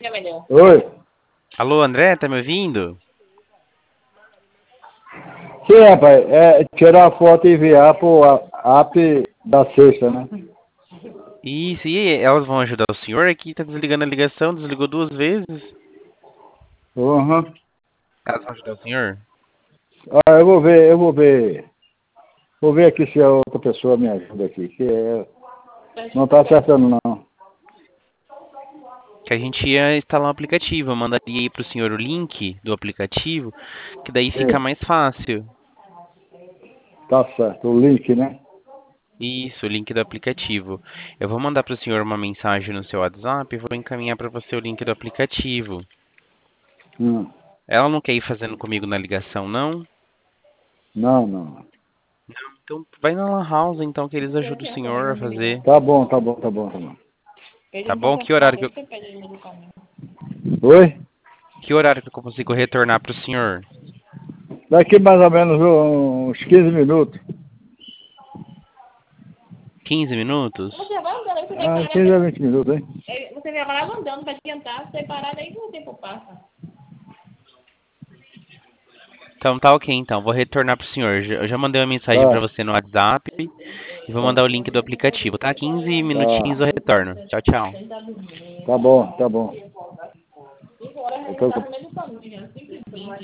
Oi. Alô, André, tá me ouvindo? Sim, rapaz, tirar a foto e enviar pro app da sexta, né? Isso, e aí, elas vão ajudar o senhor aqui? Tá desligando a ligação, desligou 2 vezes. Uhum. Elas vão ajudar o senhor? Ah, eu vou ver. Vou ver aqui se a outra pessoa me ajuda aqui, não tá acertando não. Que a gente ia instalar um aplicativo, eu mandaria aí pro senhor o link do aplicativo, que daí fica Sim, mais fácil. tá certo, o link, né? Isso, o link do aplicativo. Eu vou mandar pro senhor uma mensagem no seu WhatsApp e vou encaminhar para você o link do aplicativo. Hum. Ela não quer ir fazendo comigo na ligação, não? Não, não. Então vai na Lan House, então, que eles ajudam o senhor a fazer. Tá bom, tá bom, tá bom, tá bom. Tá bom? Oi? Que horário que eu consigo retornar pro senhor? Daqui mais ou menos uns 15 minutos. 15 minutos? Ah, 15 a 20 minutos, hein? Então tá ok, então. Vou retornar pro senhor. Eu já mandei uma mensagem pra Tá, você no WhatsApp e vou mandar o link do aplicativo, tá? 15 minutinhos eu tá. retorno. Tchau, tchau. Tá bom, tá bom. Eu tô...